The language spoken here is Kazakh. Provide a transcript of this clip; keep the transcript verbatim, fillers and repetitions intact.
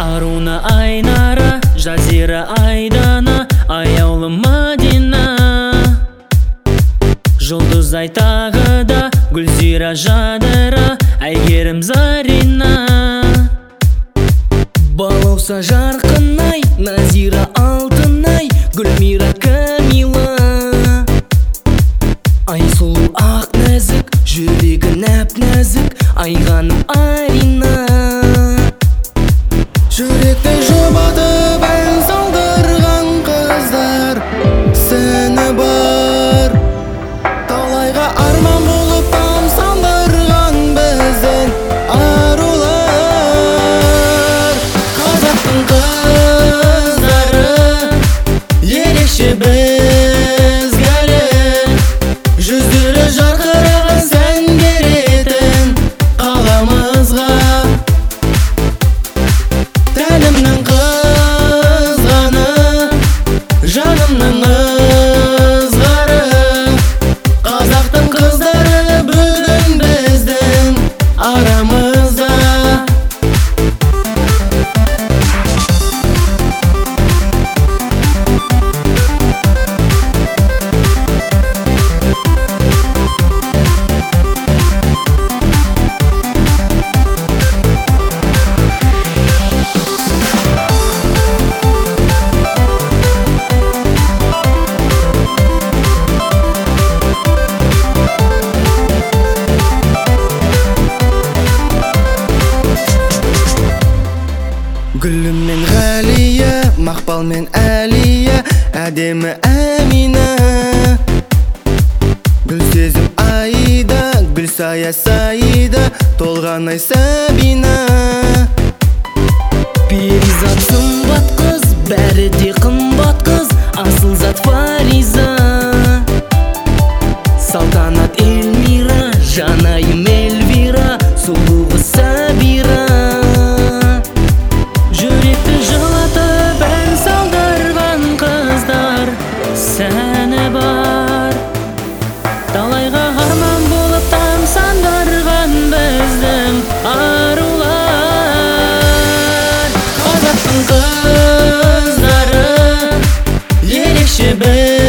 Аруна, Айнара, Жазира, Айдана, аяулы Мадина. Жұлдызай тағы да, Гүлзира, Жадыра, Әйгерім, Зарина. Балауса жарқынай, Назира, Алтынай, Гүлмира, Камила. Айсұлу ақ нәзік, жүрегі нәп-нәзік, Айғаным, Арина. Жүректі жұбатып ән салдырған қыздар сені бар. Талайға арман болып тамсандырған бізден арулар. Қазақтың қыздары ерекше бізгәрі, жүздері жарқыраған сән беретін қаламызға. Тәнімнің қызғаны, жанымның ызғары, қазақтың қыздары бүгін біздің арамызда. Гүлім мен Ғалия, Мақпал мен Әлия, әдемі Әмина. Гүлсезім Аида, Гүлсая Саида, Толғанай Сабина. Перизат сымбат қыз, бәрі де қымбат қыз, асыл зат Фариза. Салтанат Эльмира, жанайым Эльвира, сұлуғы Сабира. Жүректі жылатып ән салдырған қыздар сәні бар. Талайға арман болып тамсандырған біздің арулар. Қазақтың қыздары ерекше бір